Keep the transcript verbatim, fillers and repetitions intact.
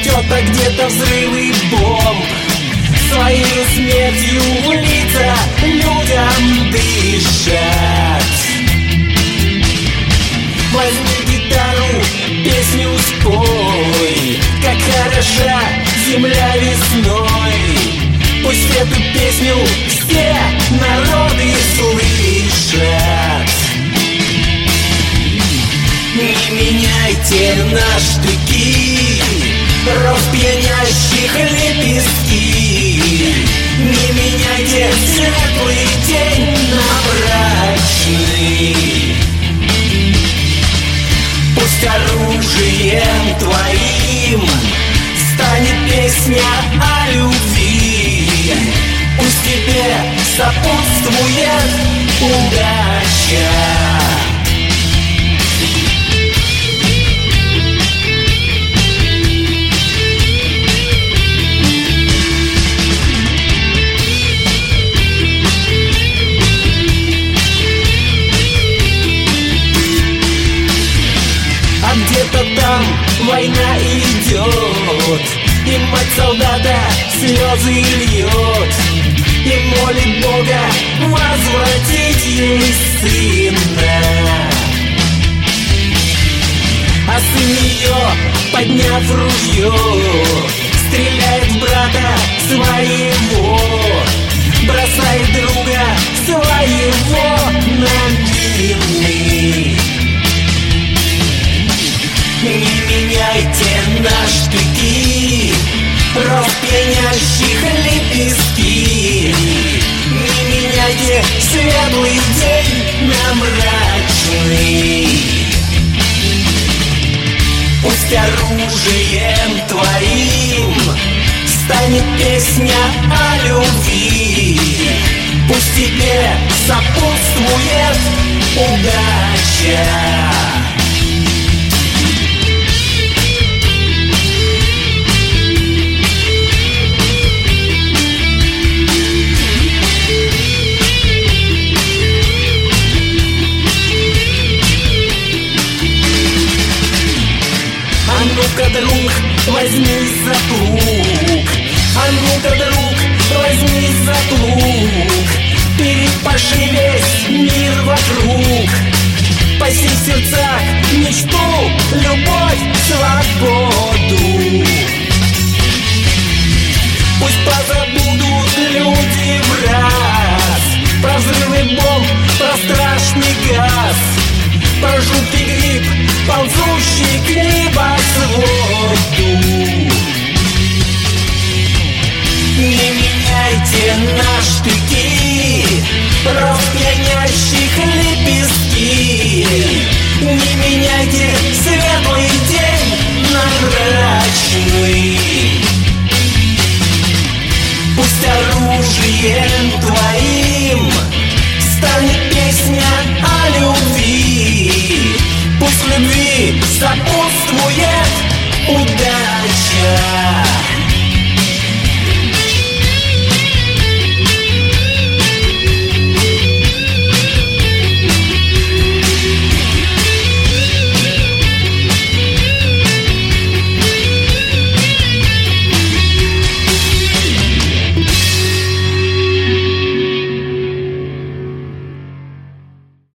метет, а где-то взрывы бомб. Своей смертью в лица людям дышат. Возьми гитару, песню спой, как хороша земля весной. Пусть эту песню все народы слышат. Не меняйте на штыки рост пьянящих лепестки. Не меняйте светлый день на мрачный. Пусть оружием твоим станет песня о любви. Пусть тебе сопутствует удача. Где-то там война идет, и мать солдата слезы льет, и молит Бога возвратить ей сына. А сын ее, подняв ружье, стреляет в брата своего, бросает друга своего на мины. Не меняйте на штыки рост пьянящих лепестки. Не меняйте светлый день на мрачный. Пусть оружием твоим станет песня о любви. Пусть тебе сопутствует удача. А ну-ка, друг, возьми за плуг. А ну-ка, друг, возьми за плуг. Перепаши весь мир вокруг. Паси в сердцах мечту, любовь, свободу. Пусть позабудут люди в раз про взрывы бомб, про страшный газ, про жуткий гриб, ползущий к небосводу. Не меняйте на штыки рост пьянящих лепестки. Не меняйте светлый день на мрачный. Пусть оружием твоим